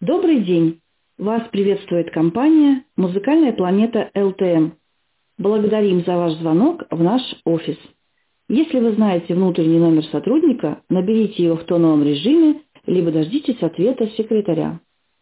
Добрый день! Вас приветствует компания «Музыкальная планета ЛТМ». Благодарим за ваш звонок в наш офис. Если вы знаете внутренний номер сотрудника, наберите его в тоновом режиме, либо дождитесь ответа секретаря.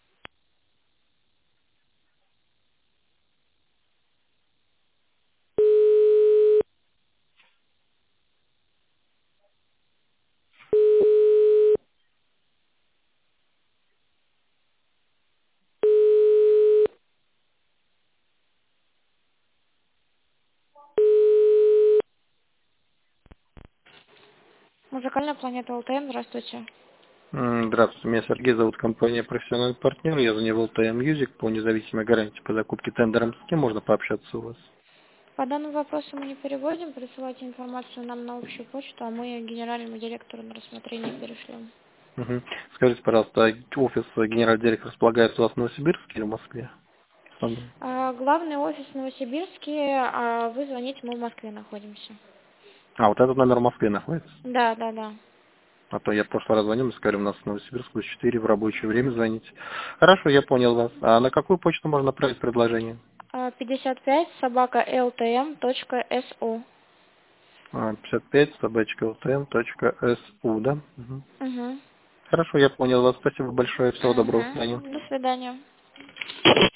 Музыкальная планета ЛТМ, здравствуйте. Здравствуйте, меня Сергей зовут, компания «Профессиональный партнер». Я звоню в LTM Music по независимой гарантии по закупке тендером. С кем можно пообщаться у вас? По данному вопросу мы не переводим, присылайте информацию нам на общую почту, а мы генеральному директору на рассмотрение перешлем. Мгм. Скажите, пожалуйста, офис генерального директора располагается у вас в Новосибирске или в Москве? Основной. Главный офис в Новосибирске, а вы звоните, мы в Москве находимся. Вот этот номер в Москве находится. Да, да, да. А то я в прошлый раз звонил, мы сказали, у нас в Новосибирск 4 в рабочее время звоните. Хорошо, я понял вас. А на какую почту можно отправить предложение? 55 собака ltm.su. 55 собачка.ltm.su, да? Мгм. Угу. Хорошо, я понял вас. Спасибо большое. Всего доброго. До свидания. До свидания.